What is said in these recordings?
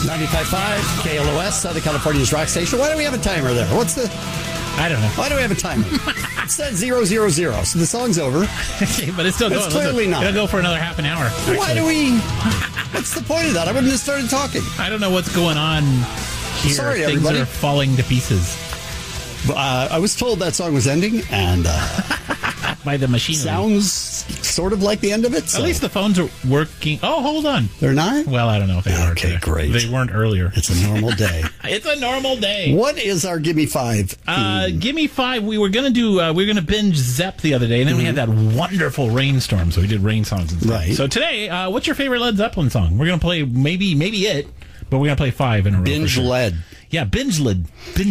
95.5 KLOS, Southern California's rock station. Why do we have a timer there? I don't know. Why do we have a timer? It said 000, so the song's over. Okay, but it's still going. It's clearly not. It'll go for another half an hour. Actually. Why do we... What's the point of that? I wouldn't have started talking. I don't know what's going on here. Sorry, Things everybody. are falling to pieces. I was told that song was ending, and by the machinery. sounds sort of like the end of it. So. At least the phones are working. Oh, hold on. They're not? Well, I don't know if they are. Okay, today. great. They weren't earlier. It's a normal day. It's a normal day. What is our Gimme 5? Gimme 5. We were going to do. We were going to binge Zepp the other day, and then we had that wonderful rainstorm. So we did rain songs and stuff. Right. So today, what's your favorite Led Zeppelin song? We're going to play maybe it, but we're going to play 5 in a row. Binge Led. Yeah, Binge Led.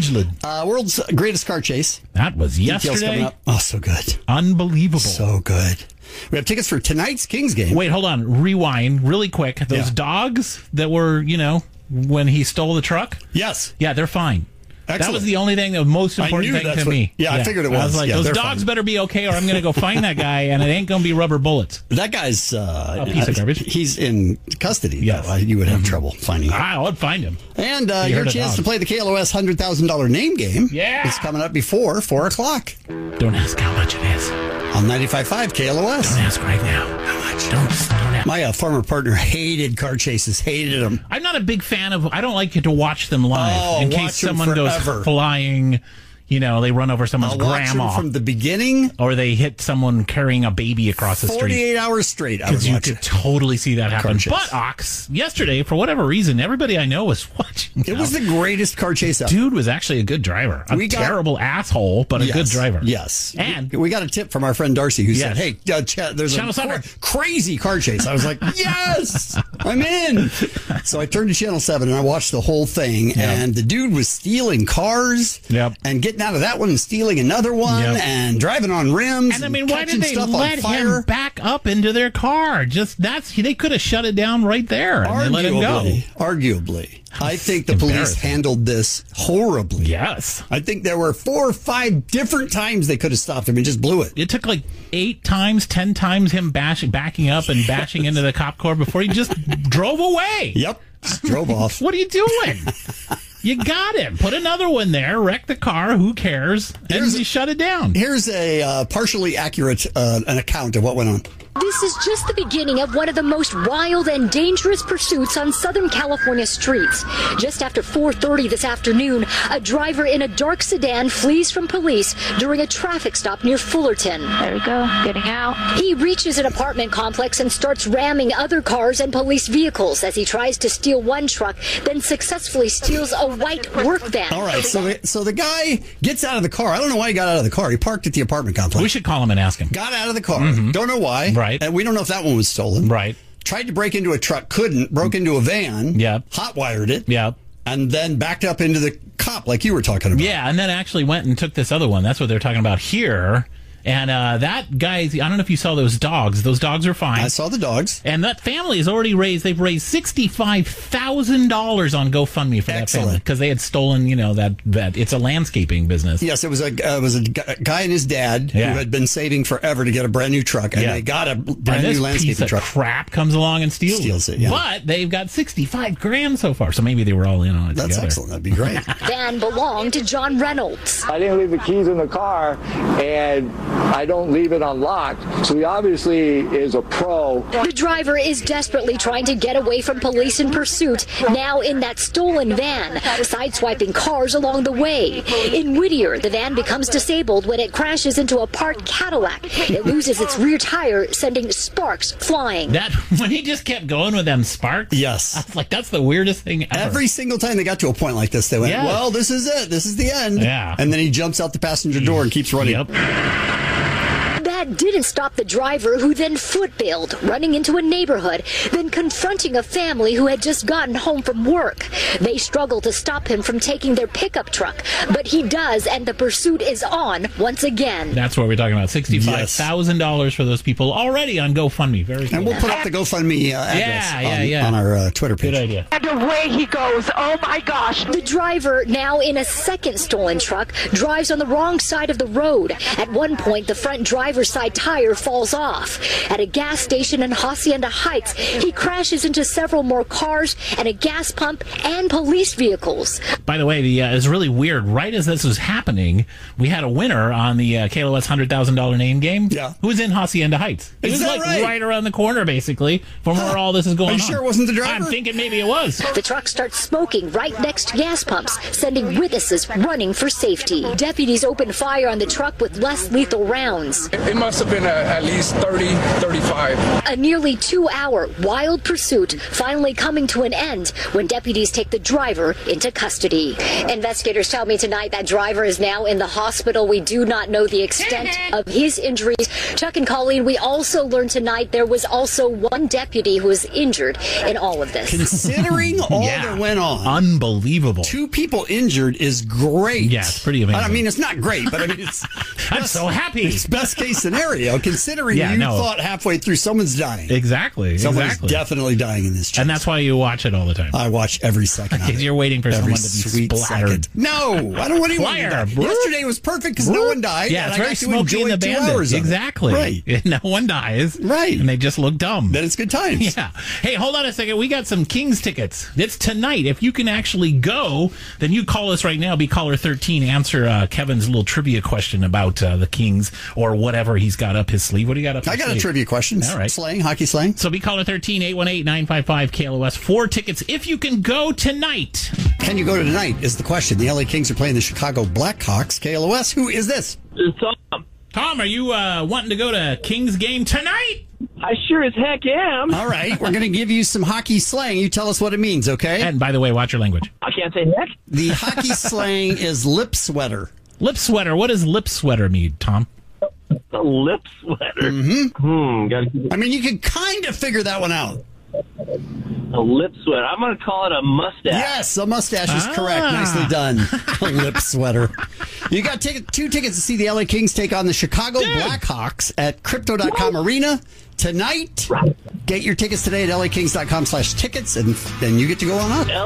World's greatest car chase. That was Details yesterday. coming up. Oh, so good. Unbelievable. So good. We have tickets for tonight's Kings game. Wait, hold on. Rewind really quick. Those dogs that were, when he stole the truck? Yes. Yeah, they're fine. Excellent. That was the only thing, the most important thing to me. Yeah, I figured it was. I was like, Yeah, those they're dogs fine. better be okay, or I'm going to go find that guy, and it ain't going to be rubber bullets. That guy's A piece of garbage. He's in custody. Yes. Though. You would have trouble finding him. I would find him. And You your heard a chance dog. to play the KLOS $100,000 name game. Yeah. It's coming up before 4 o'clock Don't ask how much it is. on 95.5 KLOS. Don't ask right now. How much? Don't ask. My former partner hated car chases, hated them. I'm not a big fan of. I don't like to watch them live in watch case them someone forever. goes flying. They run over someone's I'll watch them grandma, from the beginning, or they hit someone carrying a baby across the street. 48 hours straight. I Because would you watch could it. totally see that happen. chase. But Ox, yesterday, for whatever reason, everybody I know was watching. It was the greatest car chase ever. Dude was actually a good driver. A terrible asshole, but a good driver. Yes. And we got a tip from our friend Darcy who said, hey, there's Channel a Sunder. crazy car chase. I was like, yes, I'm in. So I turned to Channel 7 and I watched the whole thing. Yep. And the dude was stealing cars and getting out of that one and stealing another one and driving on rims. And I mean, why did catching they stuff on let fire. him back up into their car? They could have shut it down right there and they let him go. Arguably. I think the police handled this horribly. Yes. I think there were 4 or 5 different times they could have stopped him and just blew it. It took like 8 times, 10 times him backing up and bashing into the cop car before he just drove away. Yep. Just drove off. What are you doing? You got him. Put another one there. Wreck the car. Who cares? And you shut it down. Here's a partially accurate an account of what went on. This is just the beginning of one of the most wild and dangerous pursuits on Southern California streets. Just after 4:30 this afternoon, a driver in a dark sedan flees from police during a traffic stop near Fullerton. There we go, getting out. He reaches an apartment complex and starts ramming other cars and police vehicles as he tries to steal one truck, then successfully steals a white work van. All right, so the guy gets out of the car. I don't know why he got out of the car. He parked at the apartment complex. We should call him and ask him. Got out of the car. Don't know why. Right. And we don't know if that one was stolen. Right. Tried to break into a truck, couldn't. Broke into a van. Yep. Hot-wired it. Yep. And then backed up into the cop like you were talking about. Yeah, and then actually went and took this other one. That's what they're talking about here. And that guy, I don't know if you saw those dogs. Those dogs are fine. I saw the dogs. And that family has already they've raised $65,000 on GoFundMe for that family because they had stolen, that it's a landscaping business. Yes, it was a guy and his dad who had been saving forever to get a brand new truck, and they got a brand new landscaping piece of truck. crap comes along and steals it. Yeah. But they've got $65,000 so far, so maybe they were all in on it. That's together. excellent. That'd be great. Van belonged to John Reynolds. I didn't leave the keys in the car, and I don't leave it unlocked, so he obviously is a pro. The driver is desperately trying to get away from police in pursuit, now in that stolen van, sideswiping cars along the way. In Whittier, the van becomes disabled when it crashes into a parked Cadillac. It loses its rear tire, sending sparks flying. When he just kept going with them sparks, yes, I was like, that's the weirdest thing ever. Every single time they got to a point like this, they went, Yes. well, this is it. This is the end. Yeah. And then he jumps out the passenger door and keeps running. Yep. That didn't stop the driver, who then foot-bailed, running into a neighborhood, then confronting a family who had just gotten home from work. They struggle to stop him from taking their pickup truck, but he does, and the pursuit is on once again. That's what we're talking about. $65,000 for those people already on GoFundMe. Very cool. And we'll put up the GoFundMe address on our Twitter page. Good idea. And away he goes. Oh my gosh. The driver, now in a second stolen truck, drives on the wrong side of the road. At one point, the front driver's side tire falls off. At a gas station in Hacienda Heights, he crashes into several more cars and a gas pump and police vehicles. By the way, it's really weird. Right as this was happening, we had a winner on the KLOS $100,000 name game. Yeah. Who was in Hacienda Heights? It was like right around the corner, basically, from where all this is going on. Are you sure it wasn't the driver? I'm thinking maybe it was. The truck starts smoking right next to gas pumps, sending witnesses running for safety. Deputies open fire on the truck with less lethal rounds. It must have been at least 30, 35. A nearly 2-hour wild pursuit finally coming to an end when deputies take the driver into custody. Investigators tell me tonight that driver is now in the hospital. We do not know the extent of his injuries. Chuck and Colleen, we also learned tonight there was also one deputy who was injured in all of this. Considering all that went on. Unbelievable. 2 people injured is great. Yeah, it's pretty amazing. I mean, it's not great, but I mean, it's... I'm so happy. It's best case scenario, considering thought halfway through someone's dying. Exactly. Someone's definitely dying in this chase. And that's why you watch it all the time. I watch every second of it. Because you're waiting for someone to be sweet splattered. Second. No, I don't want anyone to die. Yesterday was perfect because no one died. Yeah, it's very Smokey and the Bandit. Bandit. Exactly. Right. No one dies. Right. And they just look dumb. Then it's good times. Yeah. Hey, hold on a second. We got some Kings tickets. It's tonight. If you can actually go, then you call us right now. Be caller 13. Answer Kevin's little trivia question about the Kings or whatever he's got up his sleeve. What do you got up his sleeve? I got a trivia question. All right. Slang, hockey slang. So be caller 13, 818-955-KLOS. 4 tickets if you can go tonight. Can you go tonight is the question. The LA Kings are playing the Chicago Blackhawks. KLOS, who is this? It's Tom. Tom, are you wanting to go to Kings game tonight? I sure as heck am. All right, we're going to give you some hockey slang. You tell us what it means, okay? And by the way, watch your language. I can't say heck. The hockey slang is lip sweater. Lip sweater. What does lip sweater mean, Tom? A lip sweater. Mm-hmm. I mean, you can kind of figure that one out. A lip sweater. I'm going to call it a mustache. Yes, a mustache is correct. Nicely done. A lip sweater. You got 2 tickets to see the LA Kings take on the Chicago Blackhawks at Crypto.com Arena tonight. Get your tickets today at lakings.com/tickets, and then you get to go on up.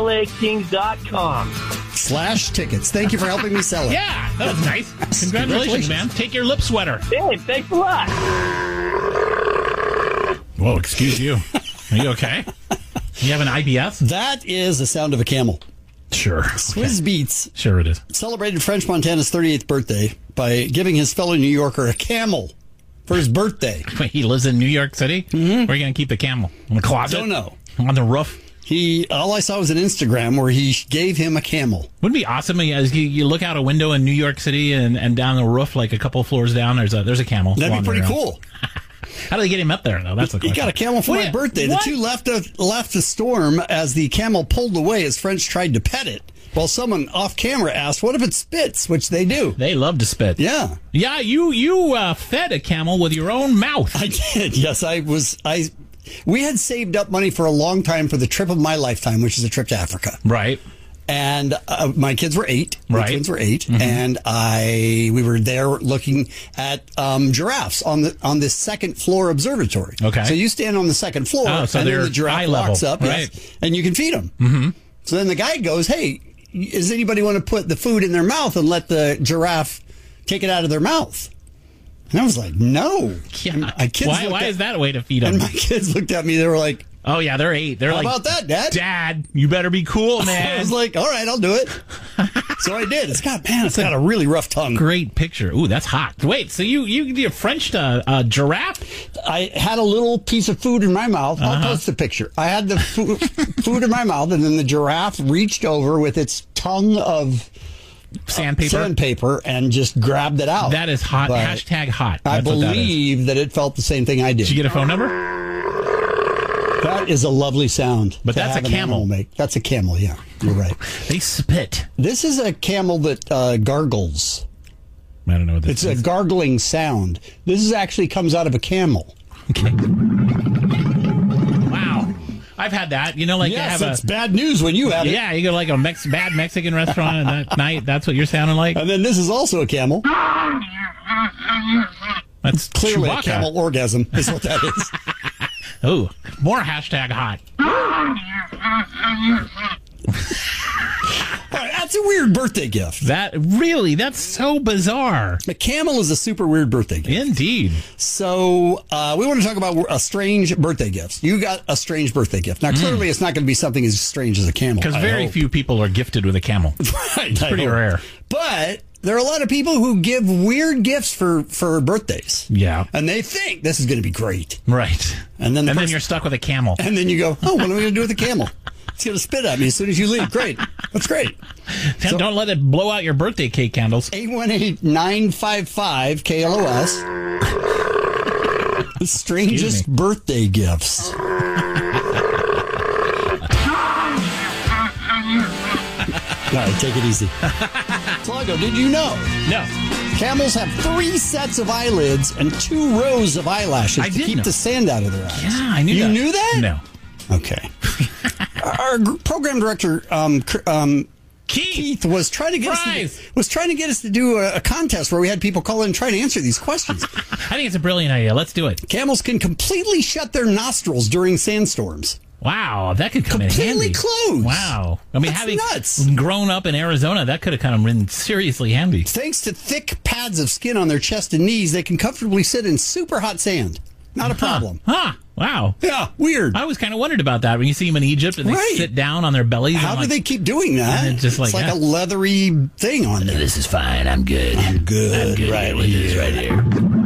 lakings.com/tickets. Thank you for helping me sell it. Yeah, that was nice. Congratulations, man. Take your lip sweater. Hey, thanks a lot. Whoa, excuse you. Are you okay? You have an IBS? That is the sound of a camel. Sure. Swizz Beatz. Sure it is. Celebrated French Montana's 38th birthday by giving his fellow New Yorker a camel for his birthday. Wait, he lives in New York City? Mm-hmm. Where are you going to keep the camel? In the closet? Don't know. On the roof? All I saw was an Instagram where he gave him a camel. Wouldn't it be awesome as you look out a window in New York City and down the roof, like a couple floors down, there's a camel. That'd be pretty cool. How do they get him up there, though? That's the question. He got a camel for my birthday. The two left the storm as the camel pulled away as French tried to pet it. Well, someone off camera asked, what if it spits? Which they do. They love to spit. Yeah. Yeah, you fed a camel with your own mouth. I did, yes. We had saved up money for a long time for the trip of my lifetime, which is a trip to Africa. Right. And my kids were 8. My twins were 8, mm-hmm. And we were there looking at giraffes on the second floor observatory. Okay. So you stand on the second floor, and then the giraffe walks up, right. Yes, and you can feed them. Mm-hmm. So then the guide goes, "Hey, does anybody want to put the food in their mouth and let the giraffe take it out of their mouth?" And I was like, "No." Yeah. Why is that a way to feed them? And my kids looked at me. They were like, "Oh yeah, they're 8. They're How like, about that, Dad? Dad, you better be cool, man." I was like, "All right, I'll do it." So I did. It's got a really rough tongue. Great picture. Ooh, that's hot. Wait, so you Frenched a giraffe? I had a little piece of food in my mouth. I'll post the picture. I had the food in my mouth, and then the giraffe reached over with its tongue of sandpaper and just grabbed it out. That is hot. But hashtag hot. I believe that it felt the same thing I did. Did you get a phone number? That is a lovely sound. But that's a camel. That's a camel, yeah. You're right. They spit. This is a camel that gargles. I don't know what this is. It's a gargling sound. This actually comes out of a camel. Okay. Wow. I've had that. You know, like yes, you have it's bad news when you have it. Yeah, you go to like a bad Mexican restaurant and that night, that's what you're sounding like. And then this is also a camel. That's clearly Chewbacca. A camel orgasm is what that is. Oh, more hashtag hot. All right, That's a weird birthday gift. That's so bizarre. A camel is a super weird birthday gift. Indeed. So we want to talk about a strange birthday gifts. You got a strange birthday gift. Now, clearly, it's not going to be something as strange as a camel. Because very few people are gifted with a camel. Right. It's pretty rare. But there are a lot of people who give weird gifts for birthdays. Yeah. And they think this is going to be great. Right. And then you're stuck with a camel. And then you go, oh, what am I going to do with the camel? It's going to spit at me as soon as you leave. Great. That's great. So, don't let it blow out your birthday cake candles. 818-955-KLOS. The strangest birthday gifts. All right, take it easy. Tlago, did you know? No. Camels have 3 sets of eyelids and 2 rows of eyelashes to keep the sand out of their eyes. Yeah, I knew that. You knew that? No. Okay. Our program director, Keith, was trying to get us to do a contest where we had people call in and try to answer these questions. I think it's a brilliant idea. Let's do it. Camels can completely shut their nostrils during sandstorms. Wow, that could come in handy. Completely closed. Wow. I mean, having nuts. grown up in Arizona, that could have kind of been seriously handy. Thanks to thick pads of skin on their chest and knees, they can comfortably sit in super hot sand. Not a problem. Wow. Yeah, weird. I always kind of wondered about that when you see them in Egypt and they sit down on their bellies. How do they keep doing that? And it's like a leathery thing on there. This is fine. I'm good. I'm good right with this right here.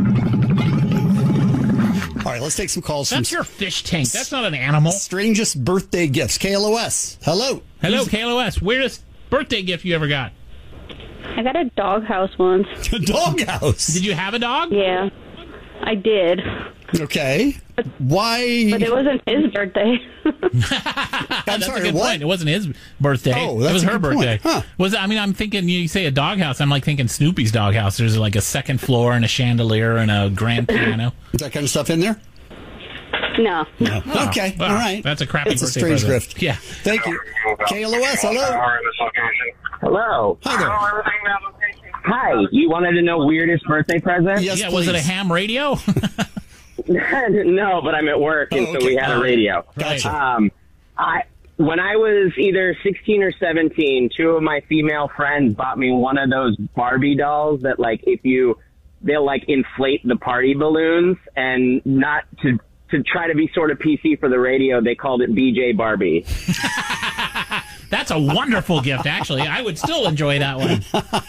All right, let's take some calls. That's your fish tank. That's not an animal. Strangest birthday gifts. KLOS. Hello. Hello, KLOS. Weirdest birthday gift you ever got? I got a doghouse once. A doghouse? Did you have a dog? Yeah, I did. Okay. Why? But it wasn't his birthday. That's a good point. It wasn't his birthday. Oh, it was her birthday. Huh. Was it, I mean, I'm thinking you say a doghouse. I'm like thinking Snoopy's doghouse. There's like a second floor and a chandelier and a grand piano. Is that kind of stuff in there? No. Oh, okay. well, all right. That's a crappy It's a birthday strange present. gift. Yeah. Thank you. KLOS. Hello. Hello. Hi there. Hi. You wanted to know weirdest birthday present? Yes, Yeah. please. Was it a ham radio? No, but I'm at work, and so we had a radio. Gotcha. When I was either 16 or 17, 2 of my female friends bought me one of those Barbie dolls that, like, they'll like inflate the party balloons, and not to try to be sort of PC for the radio, they called it BJ Barbie. That's a wonderful gift, actually. I would still enjoy that one.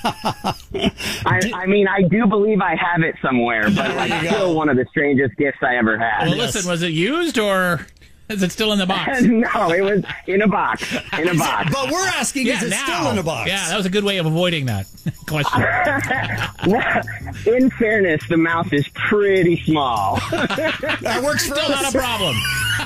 I mean, I do believe I have it somewhere, but like, still one of the strangest gifts I ever had. Well, listen, was it used or is it still in the box? No, it was in a box. In a box. But we're asking, is it still in a box? Yeah, that was a good way of avoiding that question. In fairness, the mouth is pretty small. That works for Still us. not a problem.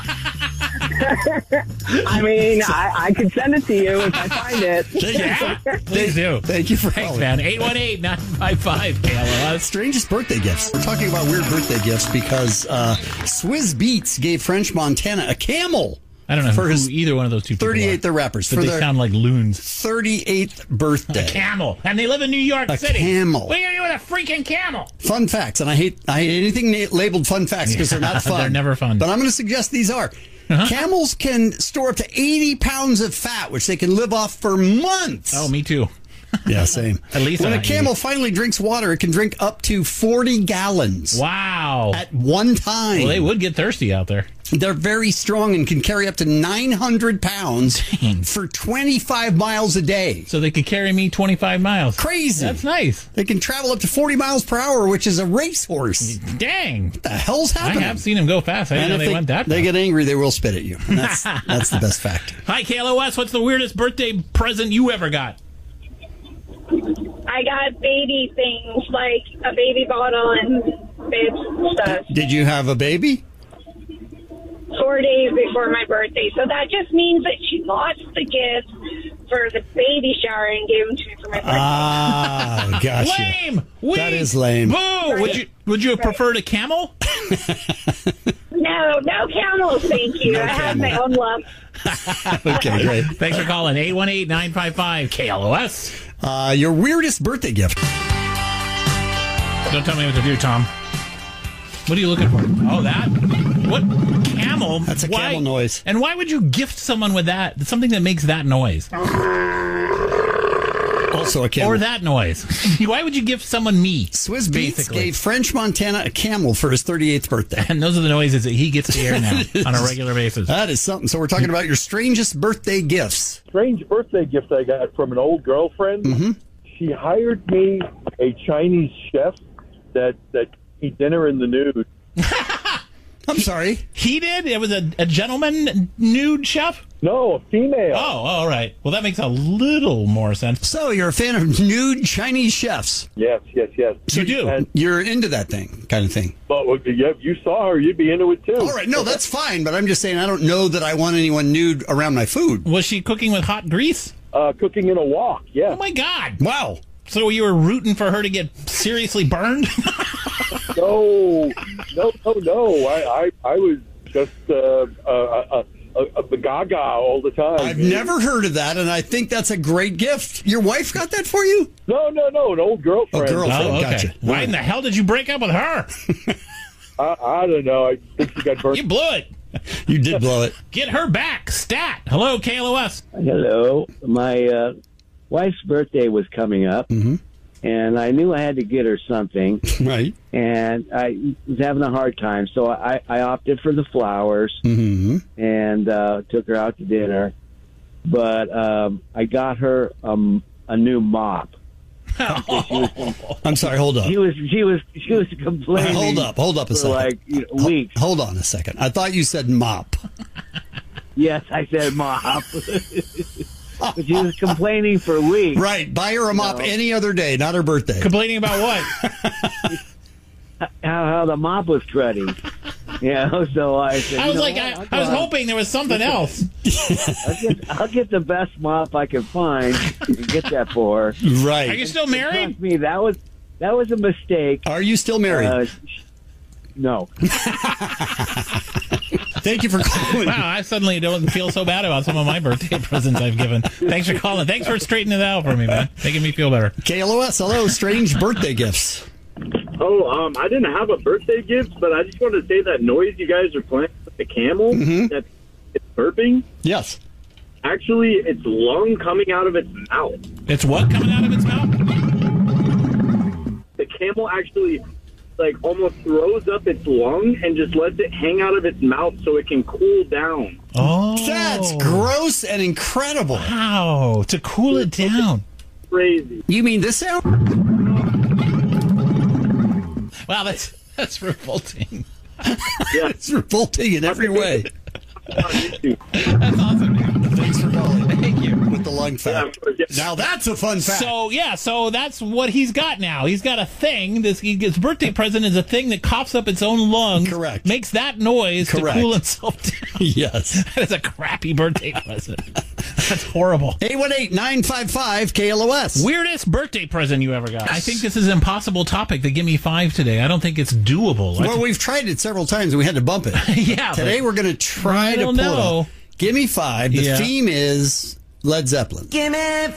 I mean, I could send it to you if I find it. Yeah, please do. Thank you for Thanks, calling. man. 818-955-KLOS. Strangest birthday gifts. We're talking about weird birthday gifts because Swizz Beatz gave French Montana a camel. I don't know for who his either one of those two people 38th, are. they're rappers. But for they their sound like loons. 38th birthday. A camel. And they live in New York City. Camel. What are you going to do with a freaking camel? Fun facts, and I hate anything labeled fun facts because they're not fun. They're never fun. But I'm going to suggest these are. Camels can store up to 80 pounds of fat, which they can live off for months. Oh, me too. Yeah, same. At least when I'm a not camel finally drinks water, it can drink up to 40 gallons. Wow. At one time. Well, they would get thirsty out there. They're very strong and can carry up to 900 pounds for 25 miles a day. So they could carry me 25 miles. Crazy. That's nice. They can travel up to 40 miles per hour, which is a racehorse. Dang. What the hell's happening? I have seen them go fast. I didn't know if they went that fast. They get angry, they will spit at you. And that's the best fact. Hi, KLOS. What's the weirdest birthday present you ever got? I got baby things like a baby bottle and bibs stuff Did you have a baby? 4 days before my birthday. So that just means that she lost the gift for the baby shower and gave them to me for my birthday. Ah, gotcha. Lame. That is lame. Boo. Would you have preferred a camel? No camels, thank you. No I have camel. my own love. Okay, great. Thanks for calling. 818-955-KLOS. Your weirdest birthday gift. Don't tell me what to do, Tom. What are you looking for? Oh, that? What? Camel? That's a camel noise. And why would you gift someone with that? Something that makes that noise? Also a camel. Or that noise. Why would you give someone me? Swizz Beats basically gave French Montana a camel for his 38th birthday. And those are the noises that he gets to hear now on a regular basis. That is something. So we're talking about your strangest birthday gifts. Strange birthday gift I got from an old girlfriend. Mm-hmm. She hired me a Chinese chef that eat dinner in the nude. I'm sorry. He did? It was a gentleman nude chef? No, a female. Oh, all right. Well, that makes a little more sense. So you're a fan of nude Chinese chefs? Yes. You do? And, You're into that kind of thing. but if you saw her, you'd be into it too. All right. No, that's fine. But I'm just saying I don't know that I want anyone nude around my food. Was she cooking with hot grease? Cooking in a wok, yeah. Oh, my God. Wow. So you were rooting for her to get seriously burned? No. I was just a gaga all the time. I've never heard of that, and I think that's a great gift. Your wife got that for you? No, an old girlfriend. Oh, girlfriend. Oh, okay. Gotcha. Why in the hell did you break up with her? I don't know. I think she got burned. You blew it. You did blow it. Get her back. Stat. Hello, KLOS. Hello. My wife's birthday was coming up, and I knew I had to get her something. Right. And I was having a hard time, so I opted for the flowers and took her out to dinner. But I got her a new mop. I'm sorry. Hold up. She was complaining. Hold up a second. Like weeks. Hold on a second. I thought you said mop. Yes, I said mop. But she was complaining for weeks. Right. Buy her a mop any other day, not her birthday. Complaining about what? How the mop was cruddy. So I said, I was I was hoping there was something else. I'll get the best mop I can find and get that for her. Right. Are you still married? Trust me, that was a mistake. Are you still married? No. Thank you for calling. Wow, I suddenly don't feel so bad about some of my birthday presents I've given. Thanks for calling. Thanks for straightening it out for me, man. Making me feel better. KLOS, hello. Strange birthday gifts. Oh, I didn't have a birthday gift, but I just wanted to say that noise you guys are playing with the camel, that it's burping. Yes. Actually, it's lung coming out of its mouth. It's what coming out of its mouth? The camel actually, almost throws up its lung and just lets it hang out of its mouth so it can cool down. Oh. That's gross and incredible. Wow. To cool it down. Crazy. You mean this sound? Wow, that's revolting. Yeah, it's revolting in every way. That's awesome, dude. Thanks for calling. Thank you. With the lung fact. Now that's a fun fact. So that's what he's got now. He's got a thing. His birthday present is a thing that coughs up its own lungs. Correct. Makes that noise to cool himself down. Yes. That is a crappy birthday present. That's horrible. 818-955-KLOS. Weirdest birthday present you ever got? I think this is an impossible topic to give me 5 today. I don't think it's doable. Well, we've tried it several times and we had to bump it. Yeah. Today we're going to try to pull it up. Give me 5. The theme is Led Zeppelin. Give me 5.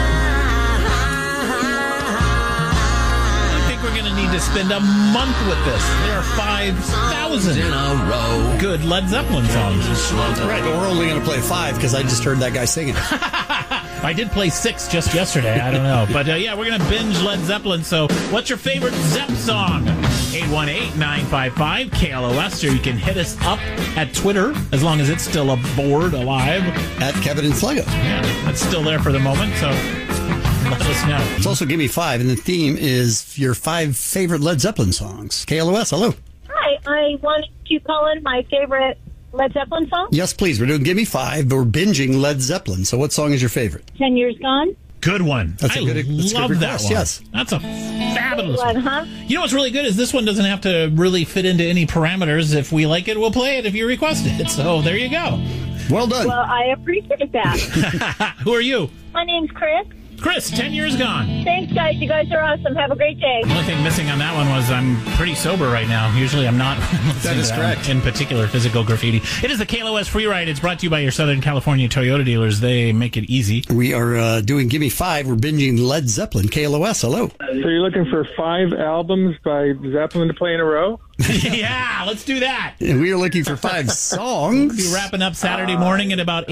I think we're going to need to spend a month with this. There are 5,000 in a row. Good Led Zeppelin songs. Right, but we're only going to play 5 because I just heard that guy singing. I did play 6 just yesterday. I don't know. But we're going to binge Led Zeppelin. So what's your favorite Zepp song? 818-955-KLOS, or you can hit us up at Twitter, as long as it's still alive. At Kevin and Sluggo. Yeah, it's still there for the moment, so let us know. It's also Give Me 5, and the theme is your 5 favorite Led Zeppelin songs. KLOS, hello. Hi, I wanted to call in my favorite Led Zeppelin song. Yes, please. We're doing Give Me 5, but we're binging Led Zeppelin. So what song is your favorite? 10 Years Gone. Good one. That's a good love request, that one. Yes. That's a fabulous one, one. huh? You know what's really good is this one doesn't have to really fit into any parameters. If we like it, we'll play it if you request it. So there you go. Well done. Well, I appreciate that. Who are you? My name's Chris. Chris, 10 years gone. Thanks, guys. You guys are awesome. Have a great day. The only thing missing on that one was I'm pretty sober right now. Usually I'm not. That is correct. In particular, physical graffiti. It is the KLOS Free Ride. It's brought to you by your Southern California Toyota dealers. They make it easy. We are doing Give Me 5. We're binging Led Zeppelin. KLOS, hello. So you're looking for 5 albums by Zeppelin to play in a row? Yeah, let's do that. And we are looking for 5 songs. We'll be wrapping up Saturday morning at about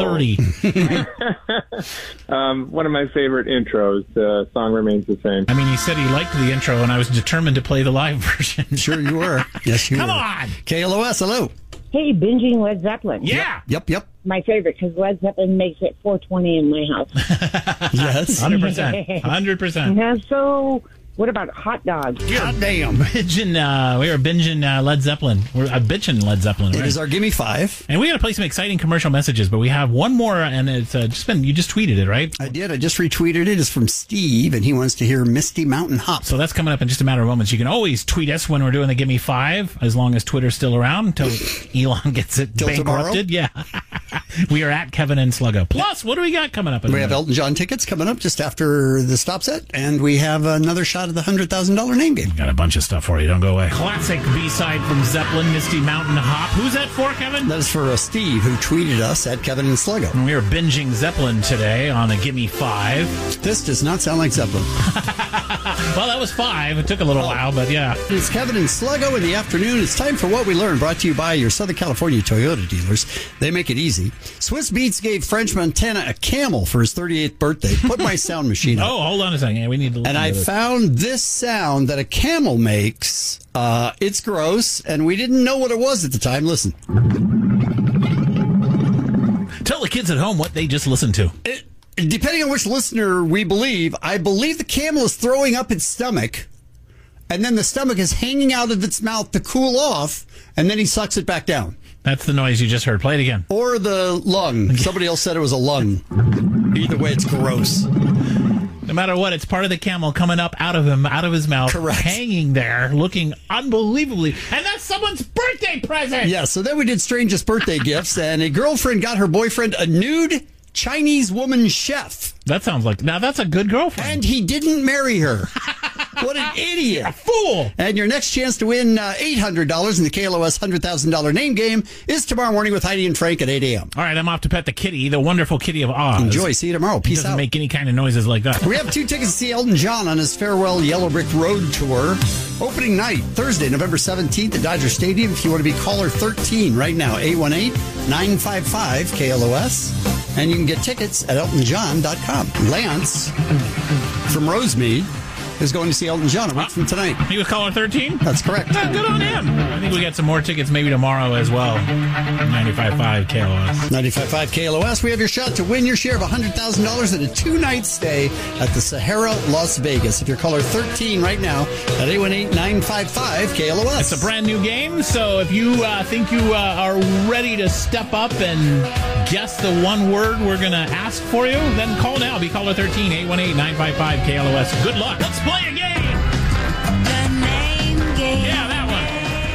8:30. One of my favorite intros. The song remains the same. I mean, he said he liked the intro, and I was determined to play the live version. Sure you were. Yes, you Come were. on. KLOS, hello. Hey, binging Led Zeppelin. Yeah. Yep. My favorite, because Led Zeppelin makes it 4:20 in my house. Yes. 100%. 100%. Yeah, so what about hot dogs? God damn. We were binging Led Zeppelin. We're bitching Led Zeppelin. It Right? is our Gimme 5. And we got to play some exciting commercial messages, but we have one more, and it's you just tweeted it, right? I did. I just retweeted it. It's from Steve, and he wants to hear Misty Mountain Hop. So that's coming up in just a matter of moments. You can always tweet us when we're doing the Gimme 5, as long as Twitter's still around, until Elon gets it Till bankrupted. Yeah. We are at Kevin and Sluggo. Plus, what do we got coming up? We have Elton John tickets coming up just after the stop set, and we have another shot of the $100,000 name game. Got a bunch of stuff for you. Don't go away. Classic B-side from Zeppelin, Misty Mountain Hop. Who's that for, Kevin? That is for Steve, who tweeted us at Kevin and Sluggo. And we are binging Zeppelin today on a Gimme 5. This does not sound like Zeppelin. Well, that was 5. It took a little while, but yeah. It's Kevin and Sluggo in the afternoon. It's time for What We Learned, brought to you by your Southern California Toyota dealers. They make it easy. Swiss Beats gave French Montana a camel for his 38th birthday. Put my sound machine up. Oh, hold on a second. Yeah, we need to listen And I to this. found this sound that a camel makes. It's gross, and we didn't know what it was at the time. Listen. Tell the kids at home what they just listened to. Depending on which listener we believe, I believe the camel is throwing up its stomach, and then the stomach is hanging out of its mouth to cool off, and then he sucks it back down. That's the noise you just heard. Play it again. Or the lung. Somebody else said it was a lung. Either way, it's gross. No matter what, it's part of the camel coming up out of his mouth, Correct. hanging there, looking unbelievably. And that's someone's birthday present! Yeah, so then we did strangest birthday gifts, and a girlfriend got her boyfriend a nude Chinese woman chef. That sounds like, now that's a good girlfriend. And he didn't marry her. What an idiot. Fool! And your next chance to win $800 in the KLOS $100,000 name game is tomorrow morning with Heidi and Frank at 8 a.m. All right, I'm off to pet the kitty, the wonderful kitty of Oz. Enjoy. See you tomorrow. Peace Doesn't out. make any kind of noises like that. We have 2 tickets to see Elton John on his farewell Yellow Brick Road tour. Opening night, Thursday, November 17th at Dodger Stadium. If you want to be caller 13 right now, 818-955-KLOS. And you can get tickets at eltonjohn.com. Lance from Rosemead is going to see Elton John a week from tonight. He was caller 13? That's correct. Yeah, good on him. I think we got some more tickets maybe tomorrow as well. 95.5 KLOS. 95.5 KLOS. We have your shot to win your share of $100,000 at a 2-night stay at the Sahara, Las Vegas. If you're caller 13 right now at 818-955-KLOS. It's a brand new game, so if you think you are ready to step up and guess the one word we're going to ask for you, then call now. Be caller 13, 818-955-KLOS. Good luck. Let's play a game. The name game. Yeah, that one.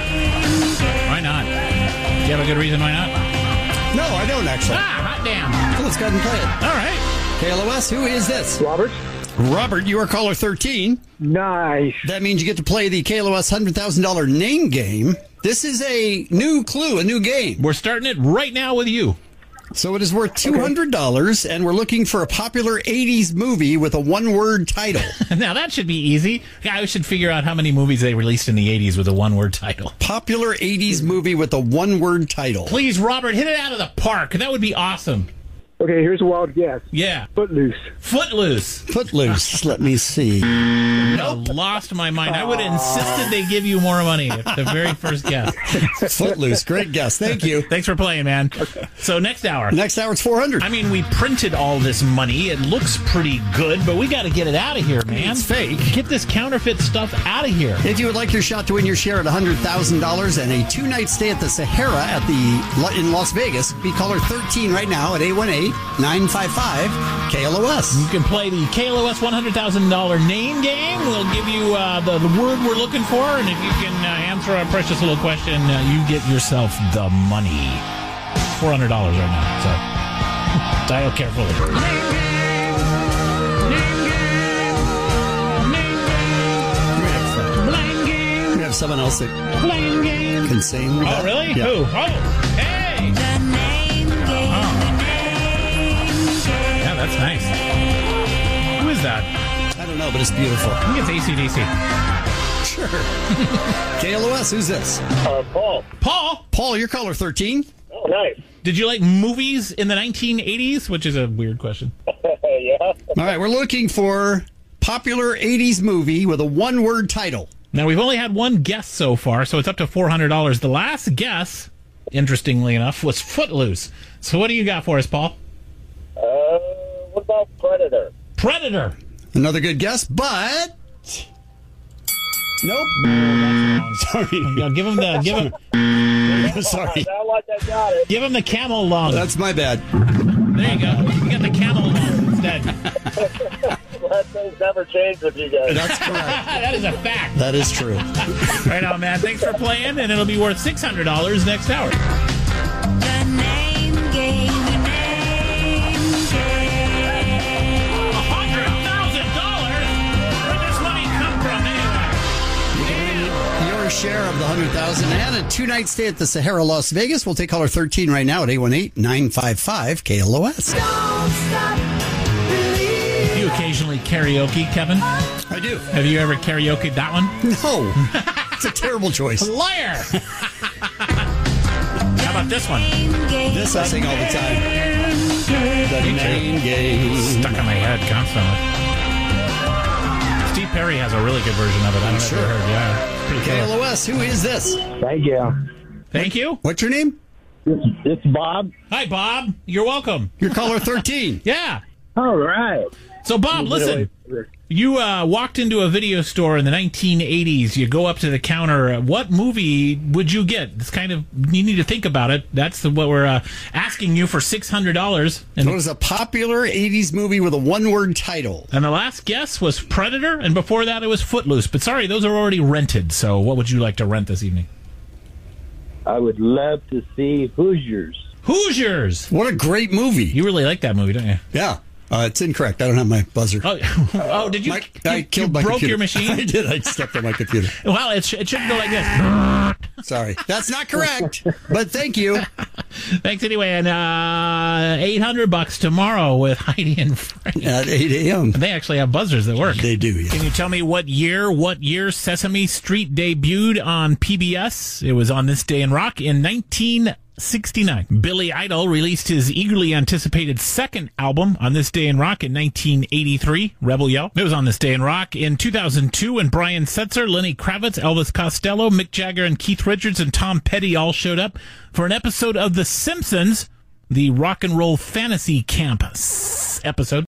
Why not? Do you have a good reason why not? No, I don't actually. Hot damn. So let's go ahead and play it. All right. KLOS, who is this? Robert. Robert, you are caller 13. Nice. That means you get to play the KLOS $100,000 name game. This is a new clue, a new game. We're starting it right now with you. So it is worth $200, and we're looking for a popular 80s movie with a one-word title. Now, that should be easy. I should figure out how many movies they released in the 80s with a one-word title. Popular 80s movie with a one-word title. Please, Robert, hit it out of the park. That would be awesome. Okay, here's a wild guess. Yeah. Footloose. Footloose. Footloose. Let me see. Nope. I lost my mind. I would have insisted they give you more money at the very first guess. Footloose. Great guess. Thank you. Thanks for playing, man. So next hour. Next hour, it's $400. I mean, we printed all this money. It looks pretty good, but we got to get it out of here, man. It's fake. Get this counterfeit stuff out of here. If you would like your shot to win your share at $100,000 and a 2-night stay at the Sahara in Las Vegas, be caller 13 right now at 818-955-KLOS. You can play the KLOS $100,000 name game. We'll give you the word we're looking for, and if you can answer our precious little question, you get yourself the money. $400 right now, so dial carefully. We have someone else that can sing. with that. Oh, really? Yeah. Who? Oh, hey! The name game. Yeah, that's nice. Who is that? I don't know, but it's beautiful. I think it's AC/DC. Sure. KLOS, who's this? Paul. Paul, you're caller 13. Oh, nice. Did you like movies in the 1980s? Which is a weird question. Yeah. All right, we're looking for popular 80s movie with a one-word title. Now, we've only had one guess so far, so it's up to $400. The last guess, interestingly enough, was Footloose. So what do you got for us, Paul? What about Predator? Predator. Another good guess, but... Nope. Sorry. Give him the... Sorry. Sound like I got it. Give him the camel lung. That's my bad. There you go. You got the camel lung instead. That thing's never changed with you guys. That's correct. That is a fact. That is true. Right on, man. Thanks for playing, and it'll be worth $600 next hour. The name game. The name game. $100,000? Where'd this money come from, anyway? Your share of the $100,000 and a two-night stay at the Sahara, Las Vegas. We'll take caller 13 right now at 818-955-KLOS. Do you occasionally karaoke, Kevin? I do. Have you ever karaoke'd that one? No. It's a terrible choice. Liar! How about this one? This I sing all the time. The main game. Stuck in my head constantly. Steve Perry has a really good version of it. I don't know if you heard. Yeah. Pretty cool. KLOS, who is this? Thank you. Thank you. What's your name? It's Bob. Hi, Bob. You're welcome. You're caller 13. Yeah. All right. So, Bob, listen. You walked into a video store in the 1980s. You go up to the counter. What movie would you get? It's kind of, you need to think about it. That's what we're asking you for $600. And what is a popular 80s movie with a one-word title? And the last guess was Predator, and before that it was Footloose. But sorry, those are already rented. So what would you like to rent this evening? I would love to see Hoosiers. Hoosiers! What a great movie. You really like that movie, don't you? Yeah. It's incorrect. I don't have my buzzer. Oh, did you? I killed my broke computer. your machine? I did. I stepped on my computer. Well, it should go like this. Sorry. That's not correct, but thank you. Thanks anyway. And $800 tomorrow with Heidi and Frank. At 8 a.m. They actually have buzzers that work. They do, yeah. Can you tell me what year Sesame Street debuted on PBS? It was on This Day in Rock in 1969. Billy Idol released his eagerly anticipated second album on This Day in Rock in 1983, Rebel Yell. It was on This Day in Rock in 2002 when Brian Setzer, Lenny Kravitz, Elvis Costello, Mick Jagger, and Keith Richards and Tom Petty all showed up for an episode of The Simpsons, the Rock and Roll Fantasy Camp episode.